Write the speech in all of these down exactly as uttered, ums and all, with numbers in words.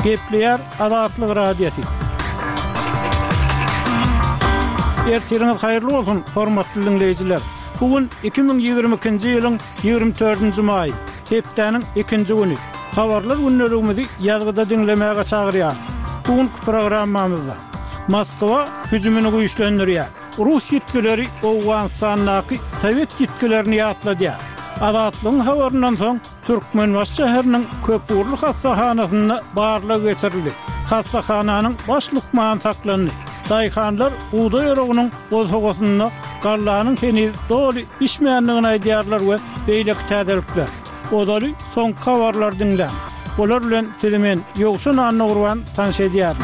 Gepleyer Azatlyk Radiosu. Ertiriniz hayırlı olsun hormatly dinleyijiler. Bugün iki bin ýygrimi ikinji ýylyň ýygrimi dördünji maý, hepdeniň ikinji güni. Habarlar günlerimizi ýazgyda dinlemäge çagyrýar. Bugünkü programmamyzda Moskwa hüjümini güýçlendirýär. Rus ýetkileri Awganistandaky Sowet ýetkilerini ýatladýar. Azatlygyň habaryndan soň Türkmenbaş şäheriniň köpürli hastahanasyna barlyk geçirildi. Hastahananyň başlyk maňy saklandy. Daýhanlar buğday ýorogynyň bozhogasyna garlanyň heniz doly pişmeýändigini aýdýarlar we beýleki täzelikler. Odaly soňky habarlar dinlän. Bolar bilen telemen ýogşan anagurwan tanış edýär.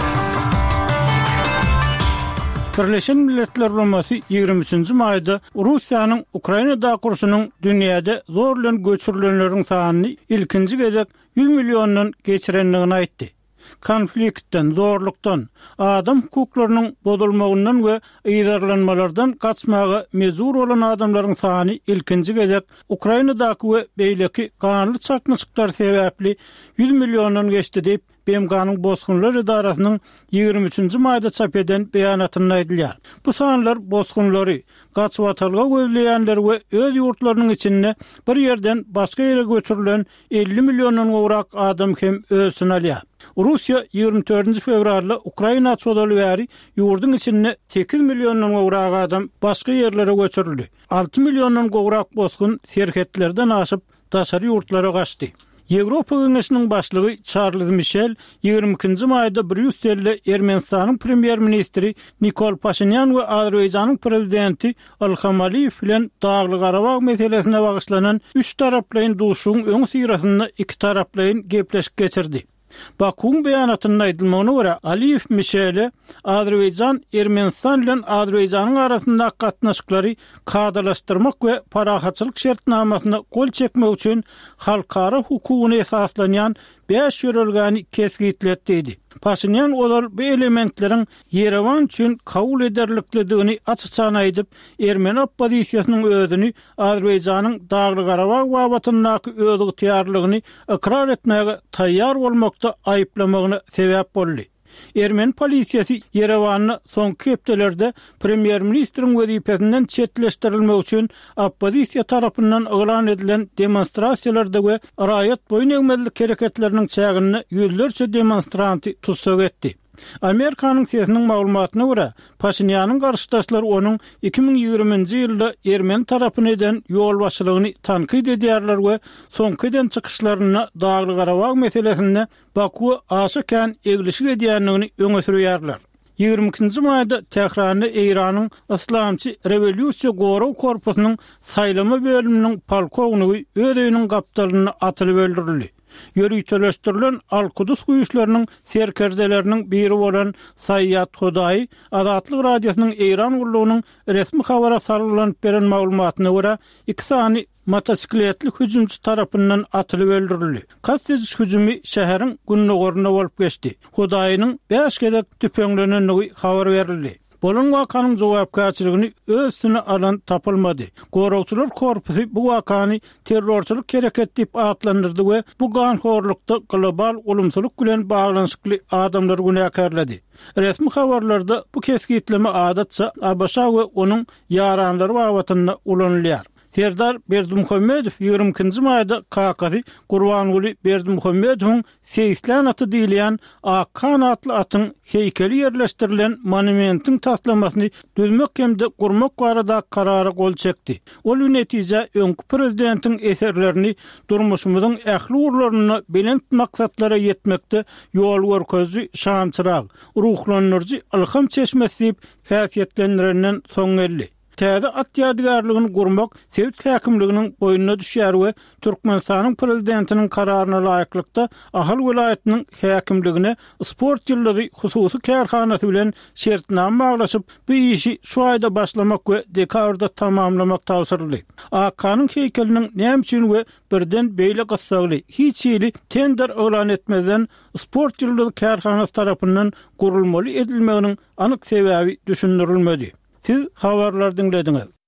Birleşen Milletler Ulamasy ýygrimi üçinji maýda Russiýanyň Ukrainada kurşunyň dünýäde zorlan göçürilenleriň sanyny ilkinji gezek yüz milyondan geçirenligini aýtdy. Konfliktden, zorlukdan, adam hukuklarynyň bozulmagyndan we ýydarlanmalardan gaçmagy mezur bolan adamlaryň sany ilkinji gezek Ukrainadaky we beýleki ganly çaknysyklar sebäpli yüz milyondan geçdi diýip B M G'nyň Bozgunlar Idarasynyň ýygrimi üçinji maýda çap eden beýanatynda aýdylýar. Bu sanlar bozgunlary, gaçyp atalga gözleýänler we öz ýurtlarynyň içinde bir ýerden başga ýere göçürilen elli milyondan gowrak adam hem ölsün alýar. Russiýa ýygrimi dördünji fevralda Ukraina çodaly bäri ýurdun içinde sekiz milyondan gowrak adam başga ýerlere göçürildi. alty milyondan gowrak bozgun serhetlerden aşyp daşary ýurtlara gaçdy. Ýewropa Geňeşiniň başlygy Charles Michel ýygrimi ikinji maýda Brüsselde Ermenistanyň premier ministri Nikol Pashinyan we Azerbaýjanyň prezidenti Ilham Aliýew bilen Dagly Garabag meselesine bagyşlanan üç taraplyň duşuň öň syrasyny iki taraplyň gepleşip geçirdi. Bakuň beýanatyna aýdylmagyna görä Aliýew Michele Azerbaýjan Ermenistan bilen Azerbaýjanyň arasyndaky gatnaşyklary kadalaşdyrmak we parahatçylyk şertnamasyna gol çekmek üçin halkara hukugyna esaslanýan beş ýörelgäni kesgitletdi. Pashinyan olar bu elementleriň Yerevan üçin kabul ederlikligini açyçan aýdyp, Ermeni oppozisiýasynyň özüni Azerbaýjanyň Dagly Garabag wagtyndaky öz ýetýärligini ikrar etmäge taýýar bolmakda aýyplamagyna sebäp boldy. Ermeni polisiýasy Yerewanyny soňky hepdelerde premier ministriň wezipesinden çetleşdirilmek üçin oppozisiýa tarapyndan elan edilen demonstrasiýalarda we raýat boýun hereketläriniň çägini ýüzlerçe demonstranty tutsak etdi. Amerikanyň sesiniň maglumatyna görä, Pashinyanyň garşydaşlary onuň iki bin ýygrimiňji ýylda Ermeni tarapyny eden ýol başlygyny tankyd edýärler we soňky eden çykyşlaryna Dagly Garabag meselesinde Baku aşykan eglişik edýänligini öňe sürýärler. ýygrimi ikinji maýda Tehranda Eýranyň Islamçy Rewolýusiýa Goraw korpusynyň saýlama bölüminiň polkownigy öz öýüniň gapdalyny atylyp öldürildi. Ýörüýteleşdirilen Al-Kudus güýçleriniň serkerdeleriniň biri bolan Sayyad Hudaý Azatlyk Radiosynyň Eýran gurulugynyň resmi habara sarylanyp beren maglumatyna görä iki sany motosikletli hüjümçi tarapyndan atylyp öldürildi. Kastetçi hüjümi şäheriň günnügoruna bolup geçdi. Hudaýynyň beş gezek tüpeňlenenligi habar berildi. Bolan wakanyň jogapkärçiligini özüne alan tapylmady. Gorawçylar korpusy bu wakany terrorçylyk hereket diýip atlandyrdy we bu ganhorlukda global ulumçylyk bilen baglanyşykly adamlar günäkärledi. Resmi habarlarda bu kesgitleme adatça Abaşa we onuň ýaranlary wagtyna ulanylýar. Serdar Berdimuhammedow ýygrimi ikinji maýda Kakasy Gurbanguly Berdimuhammedowyň Seýislan aty diýilen Akan atly atyň heykeli ýerleşdirilen monumentiň taslamasyny düzmek hemde gurmak barada karara gol çekdi. Ol netije öňkü prezidentiň eserlerini durmuşymyzyň ähli urlaryna belent maksatlara ýetmekde ýol görkezji şamçyrag, ruhlandyrjy ilham çeşmesi diýip häsiýetlendirenden soň geldi. Täze at ýadygarlygyny gurmak Sowet häkimliginiň boýnuna düşýär we Türkmenistanyň prezidentiniň kararyna laýyklykda Ahal welaýatynyň häkimligine sport ýyllary hususy kärhanasy bilen şertname baglaşyp bu işi şu aýda başlamak we dekabrda tamamlamak tawsyrly. A Kanyň heykeliniň näme üçin we birden beýle gassagly hiç ýyly tender elan etmeden sport ýyllary kärhanasy tarapyndan gurulmaly edilmeginiň anyk sebäbi düşündirilmedi. Siz habarlar dinlediňiz.